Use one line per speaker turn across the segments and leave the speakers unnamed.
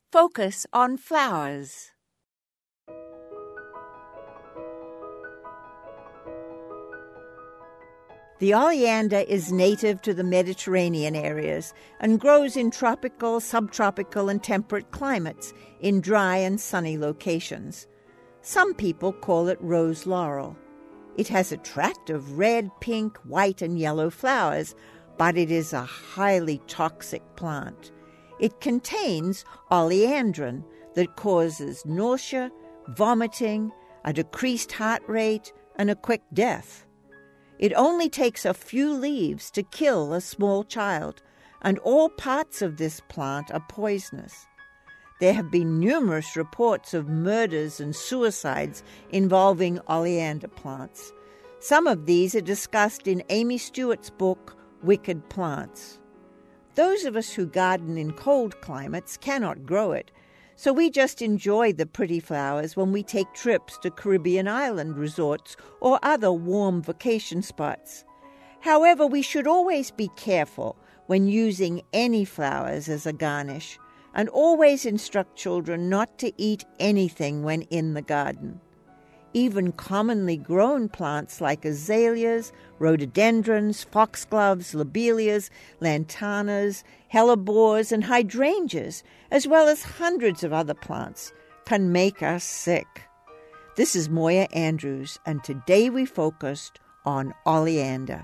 Focus on flowers. The oleander is native to the Mediterranean areas and grows in tropical, subtropical, and temperate climates in dry and sunny locations. Some people call it rose laurel. It has attractive red, pink, white, and yellow flowers, but it is a highly toxic plant. It contains oleandrin that causes nausea, vomiting, a decreased heart rate, and a quick death. It only takes a few leaves to kill a small child, and all parts of this plant are poisonous. There have been numerous reports of murders and suicides involving oleander plants. Some of these are discussed in Amy Stewart's book, Wicked Plants. Those of us who garden in cold climates cannot grow it, so we just enjoy the pretty flowers when we take trips to Caribbean island resorts or other warm vacation spots. However, we should always be careful when using any flowers as a garnish, and always instruct children not to eat anything when in the garden. Even commonly grown plants like azaleas, rhododendrons, foxgloves, lobelias, lantanas, hellebores, and hydrangeas, as well as hundreds of other plants, can make us sick. This is Moya Andrews, and today we focused on oleander.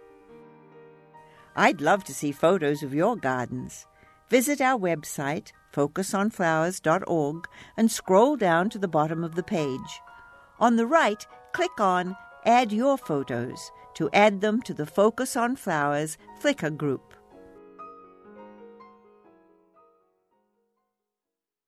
I'd love to see photos of your gardens. Visit our website, focusonflowers.org, and scroll down to the bottom of the page. On the right, click on Add Your Photos to add them to the Focus on Flowers Flickr group.